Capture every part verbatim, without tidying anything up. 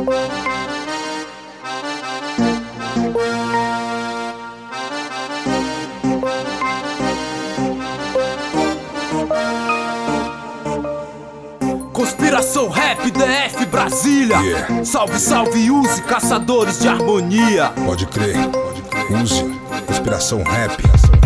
Conspiração Rap, D F Brasília. Yeah. Salve, salve, use, caçadores de harmonia. Pode crer, pode crer. Use, Conspiração Rap.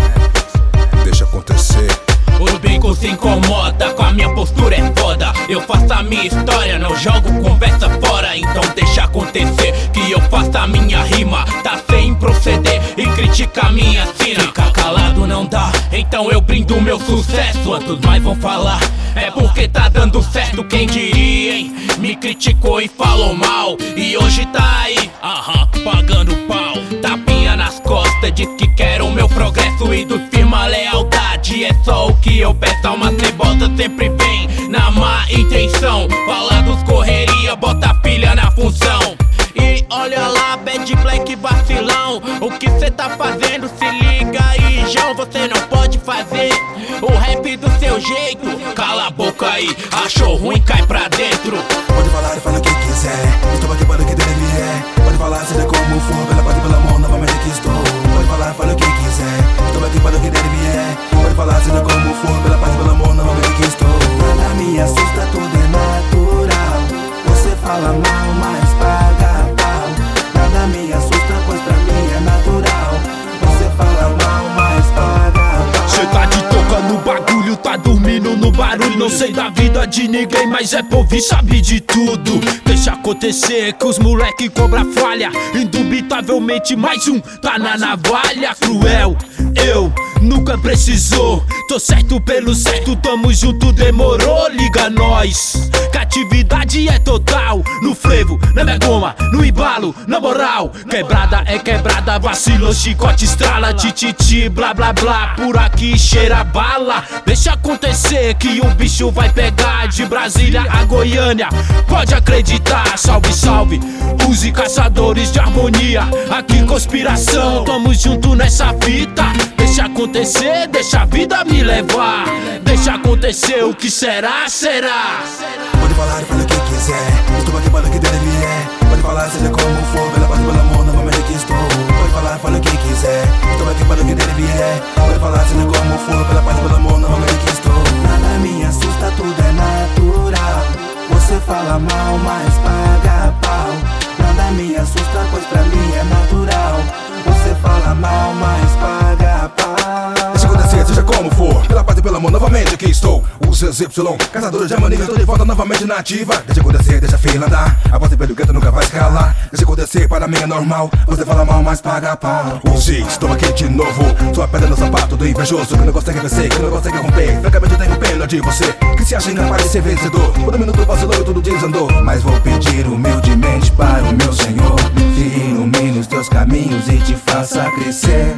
Deixa acontecer. O bico se incomoda, com a minha postura é foda. Eu faço a minha história, não jogo conversa fora. Então deixa acontecer, que eu faço a minha rima. Tá sem proceder e critica a minha sina. Ficar calado não dá, então eu brindo meu sucesso. Quantos mais vão falar, é porque tá dando certo. Quem diria, hein? Me criticou e falou mal, e hoje tá aí, aham, pagando pau. Tapinha nas costas, diz que quer o meu progresso e dos firma lealdade. É só o que eu peço, alma cebosa sempre vem na má intenção. Fala dos correria, bota pilha na função. E olha lá, Bad Black vacilão, o que cê tá fazendo? Se liga aí, João, você não pode fazer o rap do seu jeito. Cala a boca aí, achou ruim, cai pra dentro. Pode falar e fala o que quiser, estou aqui para o que deve é. Pode falar, seja como for, pela paz e pela mão, novamente aqui estou. Pode falar, fala o que quiser, estou aqui para o que deve é. Pode falar, seja como for, pela paz e pela mão, novamente aqui estou. Nada me assusta, tudo é natural. Você fala mal, mas paga pau. Nada me assusta, pois pra mim é natural. Você fala mal, mas paga pau. Cê tá de toca no bagulho, tá dormindo no barulho. Não sei da vida de ninguém, mas é povo e sabe de tudo. Deixa acontecer que os moleque cobra falha. Indubitavelmente mais um tá na navalha. Cruel, eu nunca precisou. Tô certo pelo certo, tamo junto, demorou. Liga nós, que a atividade é total. No frevo, na minha goma, no embalo, na moral. Quebrada é quebrada, vacilou, chicote estrala. Tititi, blá blá blá, por aqui cheira bala. Deixa acontecer que o bicho vai pegar. De Brasília a Goiânia, pode acreditar. Salve, salve, use, caçadores de harmonia. Aqui conspiração, tamo junto nessa fita. Deixa acontecer, deixa a vida me levar. Deixa acontecer, o que será, será. Pode falar e fala o que quiser, estou aqui para o que deve é. Pode falar, seja como for, pela paz e pela mão, novamente aqui estou. Pode falar, fala o que quiser, estou aqui para o que deve é. Pode falar, seja como for, pela paz e pela mão, novamente aqui estou. Nada me assusta, tudo é natural. Você fala mal, mas paga pau. Nada me assusta, pois pra mim é natural. Você fala mal, mas paga pau. Deixa acontecer, seja como for, pela paz e pela mão, novamente aqui estou. O C Z Y, caçadores de harmonia, estou de volta novamente na ativa. Deixa acontecer, deixa a fila andar, a voz pelo gueto nunca vai escalar. Deixa acontecer, para mim é normal. Você fala mal, mas paga pau. Use, estou aqui de novo, sua pedra no sapato do invejoso, que não consegue vencer, que não consegue romper. Francamente eu tenho pena de você, que se acha incapaz de ser vencedor. Por um minuto vacilou e tudo desandou. Mas vou pedir humildemente para o meu Senhor que ilumine os teus caminhos e te faça crescer.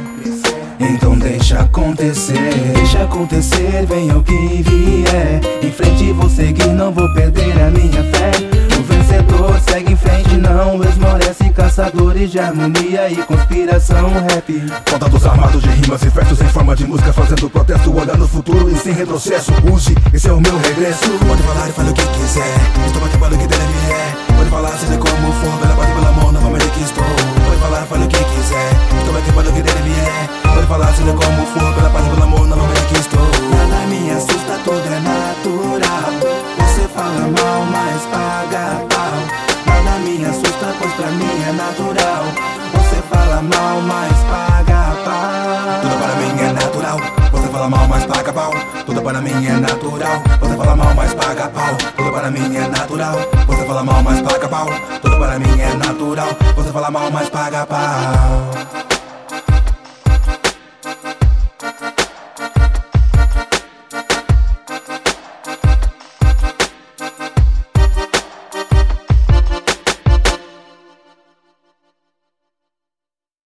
Então deixa acontecer, deixa acontecer, venha o que vier. Em frente vou seguir, não vou perder a minha fé. O vencedor segue em frente, não esmorece. Caçadores de harmonia e conspiração rap. Soldados armados de rimas e versos em forma de música, fazendo protesto, olhando no futuro e sem retrocesso. Use, esse é o meu regresso. Pode falar e fala o que quiser, estou aqui para o que deve é. Pode falar, seja como for, pela paz e pela mão, novamente aqui estou. Pode falar, fala o que quiser, estou aqui para o que deve é. Pode falar, seja como for, pela paz e pelo amor, novamente aqui estou. Nada me assusta, tudo é natural. Você fala mal, mas paga pau. Nada me assusta, pois pra mim é natural. Você fala mal, mas paga pau. Tudo para mim é natural. Você fala mal, mas paga pau. Tudo para mim é natural. Você fala mal, mas paga pau. Tudo para mim é natural. Você fala mal, mas paga pau. Tudo para mim é natural. Você fala mal, mas paga pau.